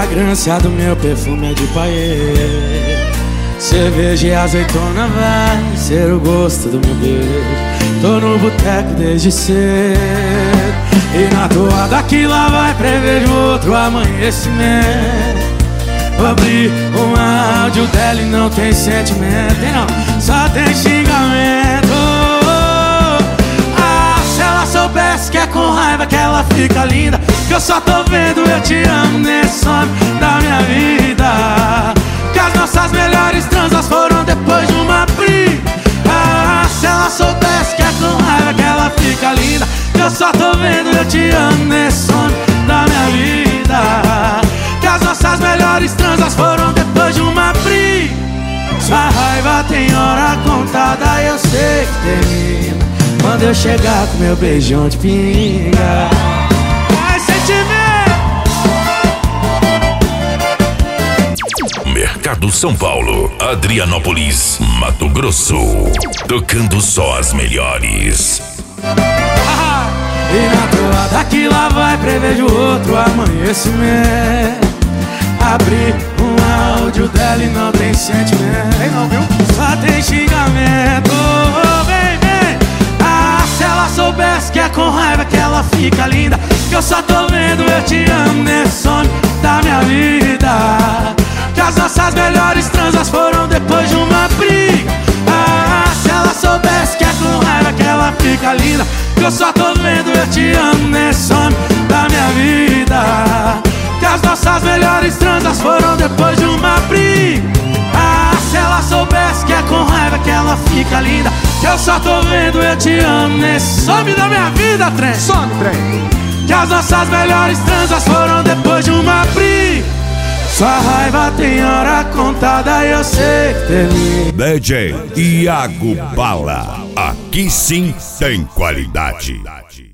fragrância do meu perfume é de paê. Cerveja e azeitona vai ser o gosto do meu beijo. Tô no boteco desde cedo, e na toada que lá vai prevejo outro amanhecimento. Vou abrir um áudio dela e não tem sentimento, tem não, só tem xingamento. Ah, se ela soubesse que é com raiva que ela fica linda, que eu só tô vendo eu te amo nesse sonho da minha vida. Que as nossas melhores transas foram depois de uma briga. Ah, se ela soubesse que é com raiva que ela fica linda, que eu só tô vendo eu te amo nesse sonho da minha vida. Que as nossas melhores transas foram depois de uma briga. Sua raiva tem hora contada, eu sei que termina quando eu chegar com meu beijão de pinga. Ai, sentimento! Mercado São Paulo, Adrianópolis, Mato Grosso. Tocando só as melhores. E na toada que lá vai prevejo outro amanhecimento. Abri um áudio dela e não tem sentimento, não, viu? Só tem xingamento. Vem, vem. Ah, se ela soubesse que é com raiva que ela fica linda, que eu só tô vendo eu te amo nesse sonho da minha vida. Que as nossas melhores transas foram depois de uma briga. Ah, se ela soubesse que é com raiva que ela fica linda, que eu só tô vendo eu te amo nesse sonho da minha vida. Que as nossas melhores transas foram depois de uma briga. Ah, se ela soubesse que é com raiva que ela fica linda, que eu só tô vendo eu te amo nesse some da minha vida, trem. Some, trem. Que as nossas melhores transas foram depois de uma briga. Sua raiva tem hora contada, eu sei que termina. DJ Iago Bala, aqui sim tem qualidade.